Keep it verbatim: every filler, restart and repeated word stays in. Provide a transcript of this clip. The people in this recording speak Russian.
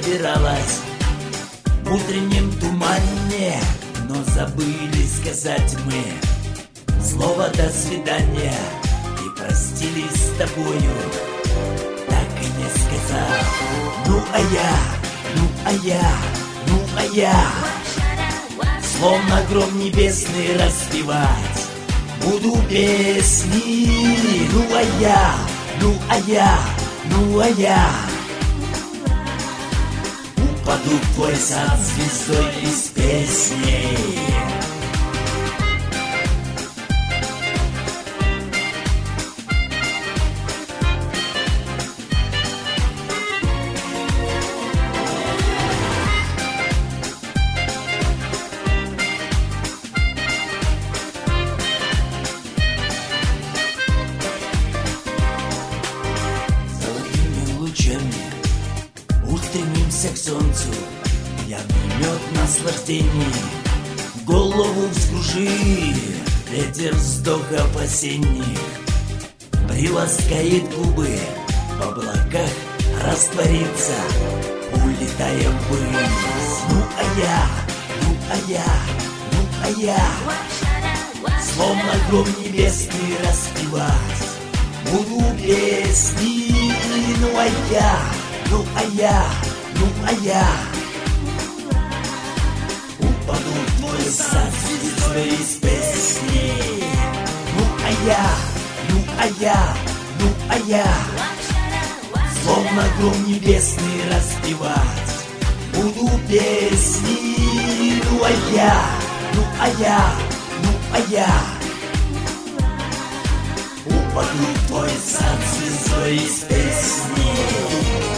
собиралась в утреннем тумане, но забыли сказать мы слово «до свидания» и простились с тобою, так и не сказав. Ну а я, ну а я, ну а я, словно гром небесный распевать буду песни. Ну а я, ну а я, ну а я упаду в твой сад звездой из песней. Устремимся к солнцу, явный мед наслаждений, голову вскружи ветер вздохов осенних, приласкает губы, в облаках растворится, улетая ввысь. Ну а я, ну а я, ну а я, словно гром небесный распевать буду песни. Ну а я, ну а я, ну а я упаду в твой сад звездой из песни. Ну а я, ну а я, ну а я, словно гром небесный распевать буду песни. Ну а я, ну а я, ну а я упаду в твой сад звездой из песни.